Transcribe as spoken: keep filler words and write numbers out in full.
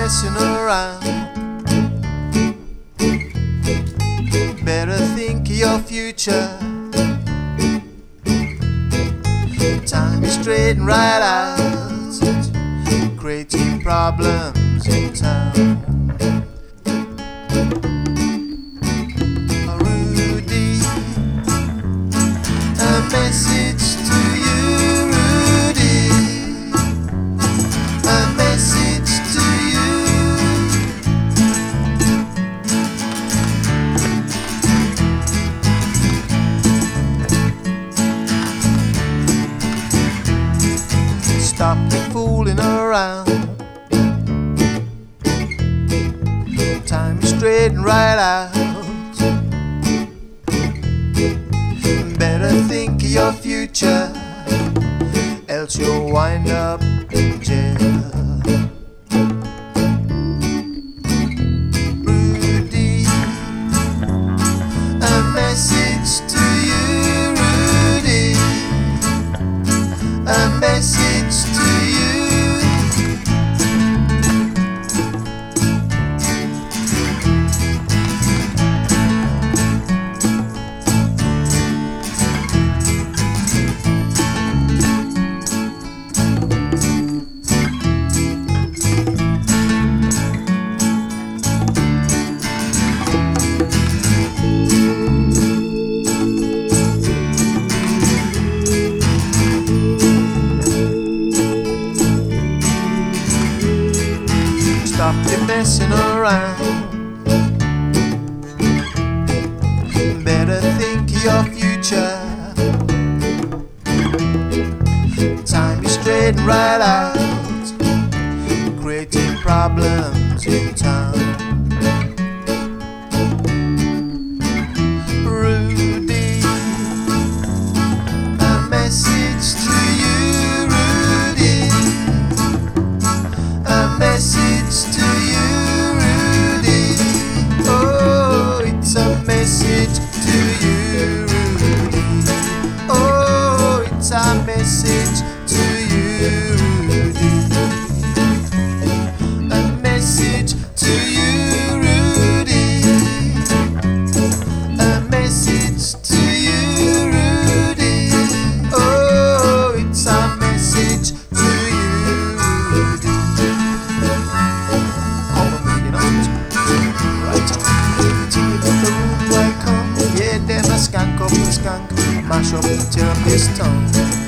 messing around. Better think of your future. Time is straighten right out, creating problems in town. Rudy, a message to you, Rudy, a message to you. Stop the fooling around. Time is straighten right out. Better think of your future, else you'll wind up in jail. Rudy, a message to you, Rudy, a message to you. Stop the messing around. Better think of your future. Time is straighten right out, creating problems in town. Rudy, a message to you, Rudy, a message to you, Rudy. Oh, it's a message to you, Rudy. Oh, it's a message to you, Rudy. A message to you, Rudy. A message to you, Rudy. Oh, it's a message to you, Rudy. All the meaning of right on. To the room I come, yeah, then I skank up the skunk, mash up the therapist's tongue.